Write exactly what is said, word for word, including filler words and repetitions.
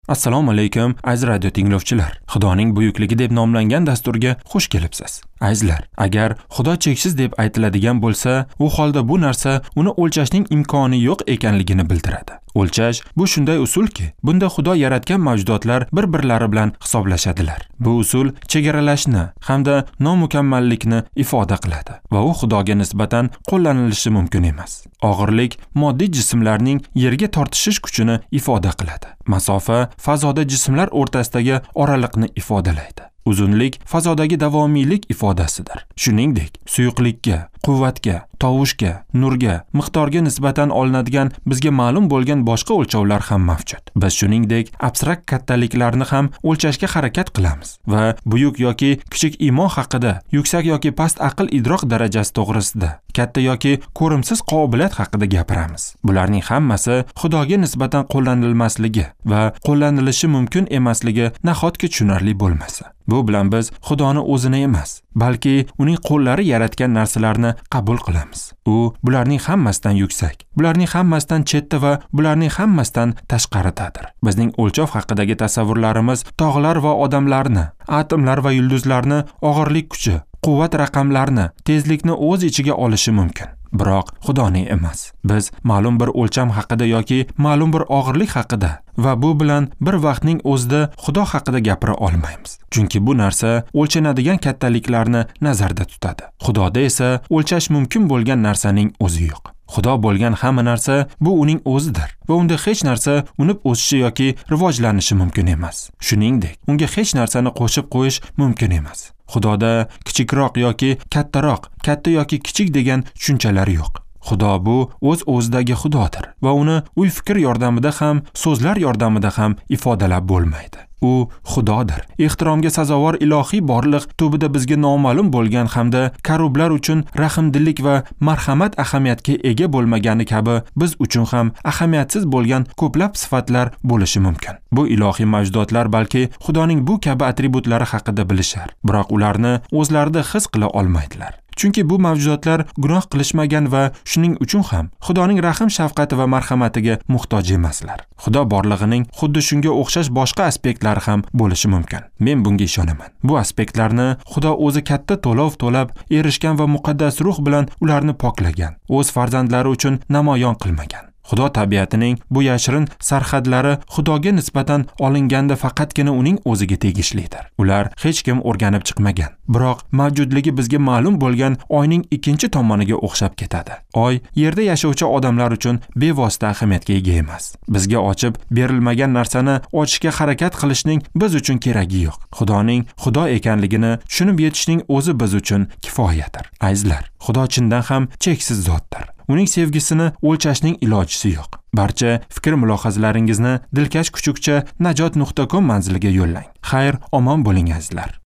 Assalomu alaykum aziz radio tinglovchilar. Xudoning buyukligi deb nomlangan dasturga xush kelibsiz. Azizlar, agar Xudo cheksiz deb aytiladigan bo'lsa, u holda bu narsa uni o'lchashning imkoni yo'q ekanligini bildiradi. O'lchash bu shunday usulki, bunda Xudo yaratgan mavjudotlar bir-birlari bilan hisoblashadilar. Bu usul chegaralashni hamda nomukammallikni ifoda qiladi va u Xudoga nisbatan qo'llanilishi mumkin emas. Og'irlik moddiy jismlarning yerga tortishish kuchini ifoda qiladi. Masofa fazoda jismlar o'rtasidagi oraliqni ifodalaydi. Uzunlik fazodagi davomiylik ifodasidir. Shuningdek, suyuqlikka, quvvatga, tovushga, nurga, miqdorga nisbatan olinadigan bizga ma'lum bo'lgan boshqa o'lchovlar ham mavjud. Biz shuningdek, abstrakt kattaliklarni ham o'lchashga harakat qilamiz va buyuk yoki kichik iymon haqida, yuksak yoki past aql idroq darajasi to'g'risida, katta yoki ko'rimsiz qobiliyat haqida gapiramiz. Bularning hammasi Xudoga nisbatan qo'llanilmasligi va qo'llanilishi mumkin emasligi nahotki tushunarli bo'lmasa. Bu bilan biz Xudoni o'zini emas, balki uning qo'llari yaratgan narsalarni qabul qilamiz. U bularning hammasidan yuksak, bularning hammasidan chetda va bularning hammasidan tashqaridadir. Bizning o'lchov haqidagi tasavvurlarimiz tog'lar va odamlarni, atomlar va yulduzlarni, og'irlik kuchi, quvvat raqamlarni, tezlikni o'z ichiga olishi mumkin. Biroq Xudoning emas. Biz ma'lum bir o'lcham haqida yoki ma'lum bir og'irlik haqida va bu bilan bir vaqtning o'zida Xudo haqida gapira olmaymiz. Chunki bu narsa o'lchanadigan kattaliklarni nazarda tutadi. Xudoda esa o'lchash mumkin bo'lgan narsaning o'zi yo'q. Xudo bo'lgan hamma narsa bu uning o'zidir va unda hech narsa unib o'sishi yoki rivojlanishi mumkin emas. Shuningdek, unga hech narsani qo'shib qo'yish mumkin emas. Xudoda kichikroq yoki kattaroq, katta yoki kichik degan tushunchalar yo'q. Xudo bu o'z o'zidagi Xudodir va uni uy fikr yordamida ham, so'zlar yordamida ham ifodalab bo'lmaydi. U Xudodir. Ehtiromga sazovor ilohiy borliq tubida bizga noma'lum bo'lgan hamda karublar uchun rahmdillik va marhamat ahamiyatga ega bo'lmagani kabi biz uchun ham ahamiyatsiz bo'lgan ko'plab sifatlar bo'lishi mumkin. Bu ilohiy mavjudotlar balki Xudoning bu kabi atributlari haqida bilishar, biroq ularni o'zlarida his qila olmaydilar. Chunki bu mavjudotlar gunoh qilishmagan va shuning uchun ham Xudoning rahm shafqati va marhamatiga muhtoj emaslar. Xudo borlig'ining xuddi shunga o'xshash boshqa aspektlari ham bo'lishi mumkin. Men bunga ishonaman. Bu aspektlarni Xudo o'zi katta to'lov to'lab, erishgan va muqaddas ruh bilan ularni poklagan, o'z farzandlari uchun namoyon qilmagan. Xudo tabiatining bu yashirin sarhadlari Xudoga nisbatan olinganda faqatgina uning o'ziga tegishlidir. Ular hech kim o'rganib chiqmagan. Biroq mavjudligi bizga ma'lum bo'lgan oyning ikkinchi tomoniga o'xshab ketadi. Oy yerda yashovchi odamlar uchun bevosita ahamiyatga ega emas. Bizga ochib berilmagan narsani ochishga harakat qilishning biz uchun keragi yo'q. Xudoning Xudo ekanligini tushunib yetishning o'zi biz uchun kifoyadir. Azizlar, Xudo chindan ham cheksiz zotdir. Uning sevgisini o'lchashning ilojisi yo'q. Barcha fikr mulohazalaringizni dilkash kuchukcha najot nuqta com manziliga yo'llang. Xayr, omon bo'ling azizlar.